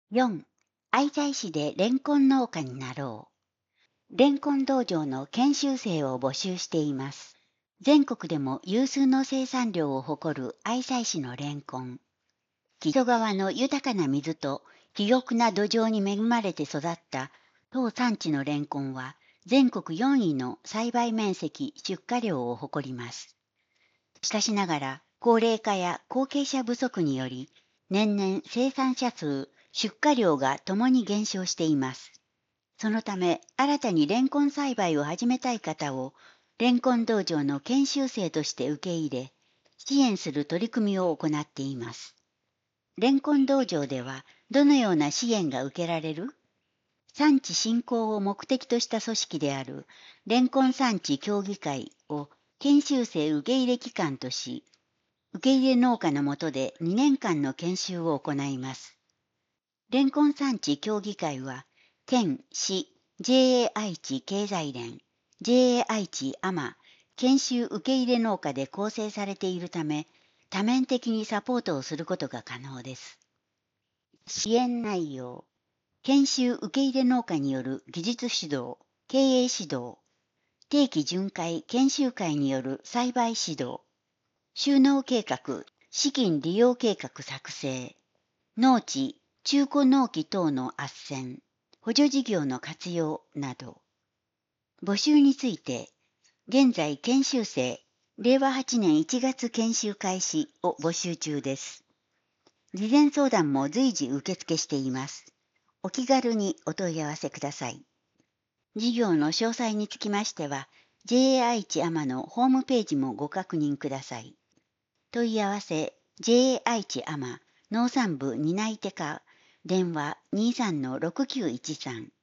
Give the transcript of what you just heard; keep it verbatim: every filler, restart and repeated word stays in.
よん. 愛西市でレンコン農家になろう。レンコン道場の研修生を募集しています。全国でも有数の生産量を誇る愛西市のレンコン。木曽川の豊かな水と肥沃な土壌に恵まれて育った当産地のレンコンは全国よんいの栽培面積出荷量を誇ります。しかしながら高齢化や後継者不足により年々生産者数、出荷量がともに減少しています。そのため新たにレンコン栽培を始めたい方をレンコン道場の研修生として受け入れ、支援する取り組みを行っています。レンコン道場ではどのような支援が受けられる？産地振興を目的とした組織であるレンコン産地協議会を研修生受け入れ機関とし、受け入れ農家の下でにねんかんの研修を行います。レンコン産地協議会は、県、市、ジェーエー 愛知経済連、ジェーエー 愛知アマ、研修受け入れ農家で構成されているため、多面的にサポートをすることが可能です。支援内容。研修受け入れ農家による技術指導、経営指導、定期巡回研修会による栽培指導、収納計画、資金利用計画作成、農地、中古農機等の斡旋、補助事業の活用など。募集について、現在研修生、れいわはちねんいちがつ研修開始を募集中です。事前相談も随時受付しています。お気軽にお問い合わせください。事業の詳細につきましては、ジェーエー 愛知アマのホームページもご確認ください。問い合わせ ジェーエー 愛知アマ農産部担い手課電話 にじゅうさんのろくきゅういちさん